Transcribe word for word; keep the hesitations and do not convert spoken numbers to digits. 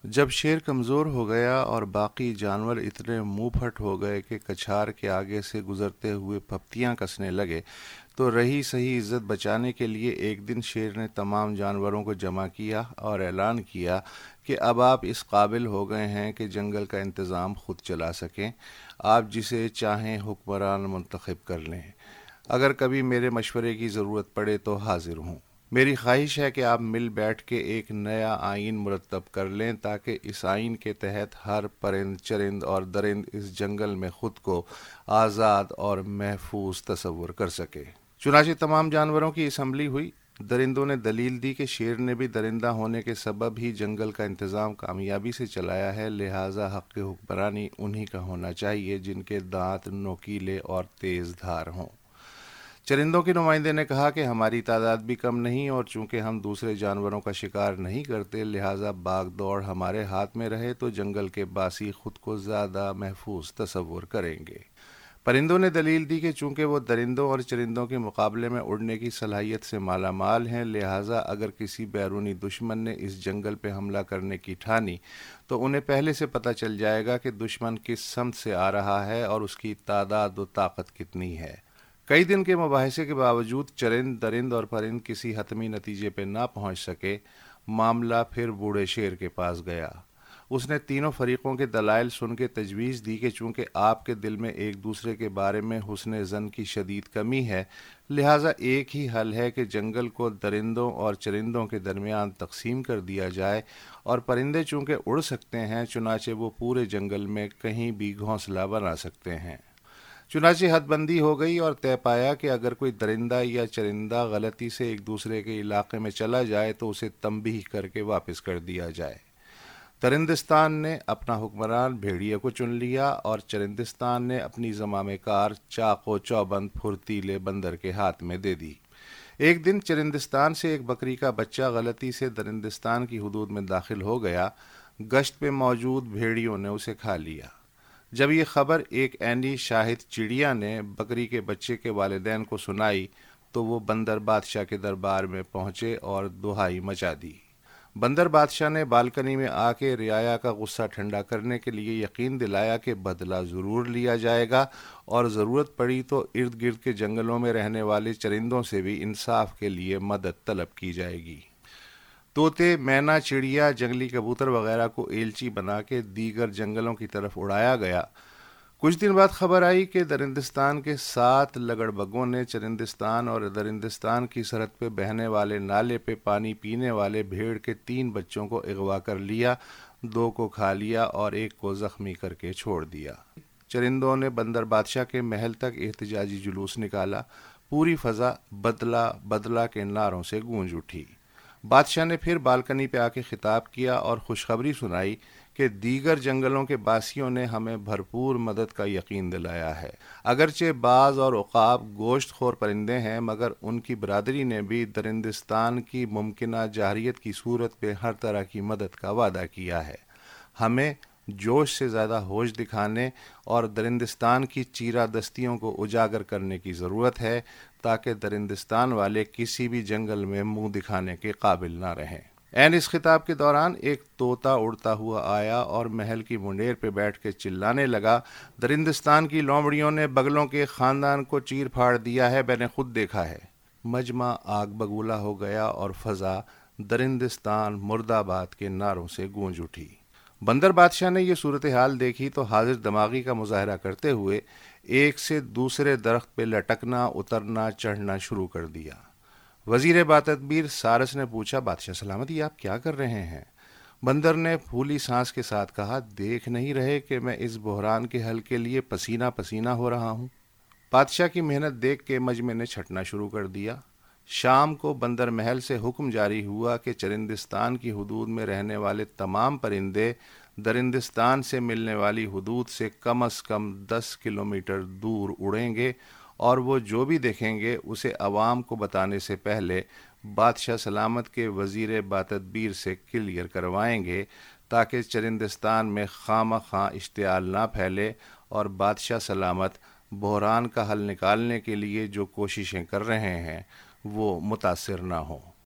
جب شیر کمزور ہو گیا اور باقی جانور اتنے منہ پھٹ ہو گئے کہ کچھار کے آگے سے گزرتے ہوئے پھپتیاں کسنے لگے، تو رہی صحیح عزت بچانے کے لیے ایک دن شیر نے تمام جانوروں کو جمع کیا اور اعلان کیا کہ اب آپ اس قابل ہو گئے ہیں کہ جنگل کا انتظام خود چلا سکیں، آپ جسے چاہیں حکمران منتخب کر لیں، اگر کبھی میرے مشورے کی ضرورت پڑے تو حاضر ہوں۔ میری خواہش ہے کہ آپ مل بیٹھ کے ایک نیا آئین مرتب کر لیں تاکہ اس آئین کے تحت ہر پرند چرند اور درند اس جنگل میں خود کو آزاد اور محفوظ تصور کر سکے۔ چنانچہ تمام جانوروں کی اسمبلی ہوئی۔ درندوں نے دلیل دی کہ شیر نے بھی درندہ ہونے کے سبب ہی جنگل کا انتظام کامیابی سے چلایا ہے، لہٰذا حق حکمرانی انہی کا ہونا چاہیے جن کے دانت نوکیلے اور تیز دھار ہوں۔ چرندوں کے نمائندے نے کہا کہ ہماری تعداد بھی کم نہیں، اور چونکہ ہم دوسرے جانوروں کا شکار نہیں کرتے، لہٰذا باغ دوڑ ہمارے ہاتھ میں رہے تو جنگل کے باسی خود کو زیادہ محفوظ تصور کریں گے۔ پرندوں نے دلیل دی کہ چونکہ وہ درندوں اور چرندوں کے مقابلے میں اڑنے کی صلاحیت سے مالا مال ہیں، لہٰذا اگر کسی بیرونی دشمن نے اس جنگل پہ حملہ کرنے کی ٹھانی تو انہیں پہلے سے پتہ چل جائے گا کہ دشمن کس سمت سے آ رہا ہے اور اس کی تعداد و طاقت کتنی ہے۔ کئی دن کے مباحثے کے باوجود چرند، درند اور پرند کسی حتمی نتیجے پہ نہ پہنچ سکے۔ معاملہ پھر بوڑھے شیر کے پاس گیا۔ اس نے تینوں فریقوں کے دلائل سن کے تجویز دی کہ چونکہ آپ کے دل میں ایک دوسرے کے بارے میں حسن ظن کی شدید کمی ہے، لہٰذا ایک ہی حل ہے کہ جنگل کو درندوں اور چرندوں کے درمیان تقسیم کر دیا جائے، اور پرندے چونکہ اڑ سکتے ہیں چنانچہ وہ پورے جنگل میں کہیں بھی گھونسلہ بنا سکتے ہیں۔ چنانچہ حد بندی ہو گئی اور طے پایا کہ اگر کوئی درندہ یا چرندہ غلطی سے ایک دوسرے کے علاقے میں چلا جائے تو اسے تنبیہ کر کے واپس کر دیا جائے۔ درندستان نے اپنا حکمران بھیڑیے کو چن لیا اور چرندستان نے اپنی زمام کار چاق و چوبند پھرتیلے بندر کے ہاتھ میں دے دی۔ ایک دن چرندستان سے ایک بکری کا بچہ غلطی سے درندستان کی حدود میں داخل ہو گیا۔ گشت پہ موجود بھیڑیوں نے اسے کھا لیا۔ جب یہ خبر ایک عینی شاہد چڑیا نے بکری کے بچے کے والدین کو سنائی تو وہ بندر بادشاہ کے دربار میں پہنچے اور دہائی مچا دی۔ بندر بادشاہ نے بالکنی میں آ کے رعایا کا غصہ ٹھنڈا کرنے کے لیے یقین دلایا کہ بدلہ ضرور لیا جائے گا، اور ضرورت پڑی تو ارد گرد کے جنگلوں میں رہنے والے چرندوں سے بھی انصاف کے لیے مدد طلب کی جائے گی۔ طوطے، مینا، چڑیا، جنگلی کبوتر وغیرہ کو ایلچی بنا کے دیگر جنگلوں کی طرف اڑایا گیا۔ کچھ دن بعد خبر آئی کہ درندستان کے سات لگڑ بگوں نے چرندستان اور درندستان کی سرحد پہ بہنے والے نالے پہ پانی پینے والے بھیڑ کے تین بچوں کو اغوا کر لیا، دو کو کھا لیا اور ایک کو زخمی کر کے چھوڑ دیا۔ چرندوں نے بندر بادشاہ کے محل تک احتجاجی جلوس نکالا۔ پوری فضا بدلہ بدلہ کے نعروں سے گونج اٹھی۔ بادشاہ نے پھر بالکنی پہ آ کے خطاب کیا اور خوشخبری سنائی کہ دیگر جنگلوں کے باسیوں نے ہمیں بھرپور مدد کا یقین دلایا ہے۔ اگرچہ باز اور عقاب گوشت خور پرندے ہیں، مگر ان کی برادری نے بھی درندستان کی ممکنہ جارحیت کی صورت پہ ہر طرح کی مدد کا وعدہ کیا ہے۔ ہمیں جوش سے زیادہ ہوش دکھانے اور درندستان کی چیرہ دستیوں کو اجاگر کرنے کی ضرورت ہے تاکہ درندستان والے کسی بھی جنگل میں منہ دکھانے کے قابل نہ رہیں۔ عین اس خطاب کے دوران ایک طوطا اڑتا ہوا آیا اور محل کی منڈیر پہ بیٹھ کے چلانے لگا، درندستان کی لومڑیوں نے بگلوں کے خاندان کو چیر پھاڑ دیا ہے، میں نے خود دیکھا ہے۔ مجمع آگ بگولا ہو گیا اور فضا درندستان مرد آباد کے نعروں سے گونج اٹھی۔ بندر بادشاہ نے یہ صورتحال دیکھی تو حاضر دماغی کا مظاہرہ کرتے ہوئے ایک سے دوسرے درخت پہ لٹکنا، اترنا، چڑھنا شروع کر دیا۔ وزیر باتدبیر سارس نے پوچھا، بادشاہ سلامتی، آپ کیا کر رہے ہیں؟ بندر نے پھولی سانس کے ساتھ کہا، دیکھ نہیں رہے کہ میں اس بحران کے حل کے لیے پسینہ پسینہ ہو رہا ہوں؟ بادشاہ کی محنت دیکھ کے مجمع نے چھٹنا شروع کر دیا۔ شام کو بندر محل سے حکم جاری ہوا کہ چرندستان کی حدود میں رہنے والے تمام پرندے درندستان سے ملنے والی حدود سے کم از کم دس کلومیٹر دور اڑیں گے، اور وہ جو بھی دیکھیں گے اسے عوام کو بتانے سے پہلے بادشاہ سلامت کے وزیر باتدبیر سے کلیئر کروائیں گے تاکہ چرندستان میں خواہ مخواہ اشتعال نہ پھیلے اور بادشاہ سلامت بحران کا حل نکالنے کے لیے جو کوششیں کر رہے ہیں وہ متاثر نہ ہوں۔